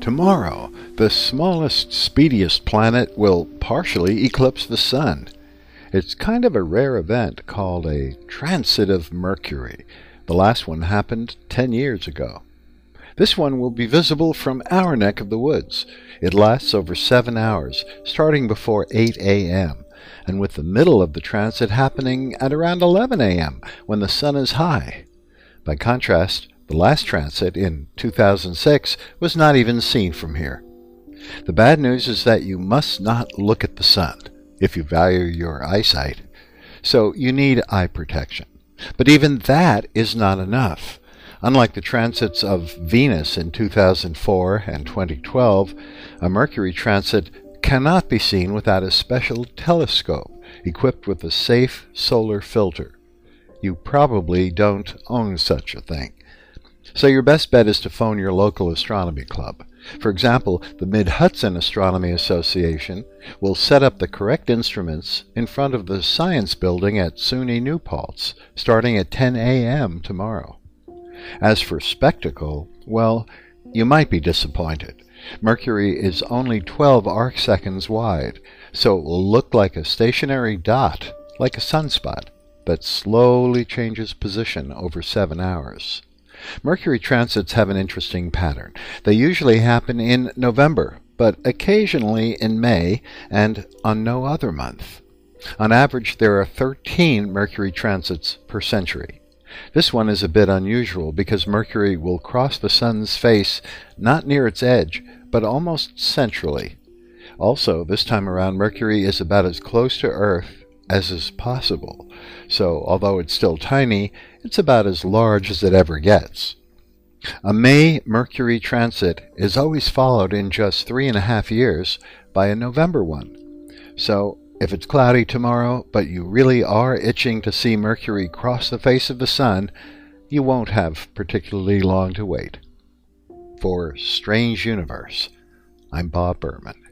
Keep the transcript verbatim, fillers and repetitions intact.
Tomorrow, the smallest, speediest planet will partially eclipse the Sun. It's kind of a rare event called a transit of Mercury. The last one happened ten years ago. This one will be visible from our neck of the woods. It lasts over seven hours, starting before eight a m, and with the middle of the transit happening at around eleven a m, when the Sun is high. By contrast, the last transit, in two thousand six, was not even seen from here. The bad news is that you must not look at the Sun, if you value your eyesight. So you need eye protection. But even that is not enough. Unlike the transits of Venus in two thousand four and twenty twelve, a Mercury transit cannot be seen without a special telescope equipped with a safe solar filter. You probably don't own such a thing. So your best bet is to phone your local astronomy club. For example, the Mid-Hudson Astronomy Association will set up the correct instruments in front of the Science Building at SUNY New Paltz, starting at ten a m tomorrow. As for spectacle, well, you might be disappointed. Mercury is only twelve arcseconds wide, so it will look like a stationary dot, like a sunspot, that slowly changes position over seven hours. Mercury transits have an interesting pattern. They usually happen in November, but occasionally in May and on no other month. On average, there are thirteen Mercury transits per century. This one is a bit unusual because Mercury will cross the Sun's face not near its edge, but almost centrally. Also, this time around, Mercury is about as close to Earth as is possible. So, although it's still tiny, it's about as large as it ever gets. A May Mercury transit is always followed in just three and a half years by a November one. So, if it's cloudy tomorrow, but you really are itching to see Mercury cross the face of the Sun, you won't have particularly long to wait. For Strange Universe, I'm Bob Berman.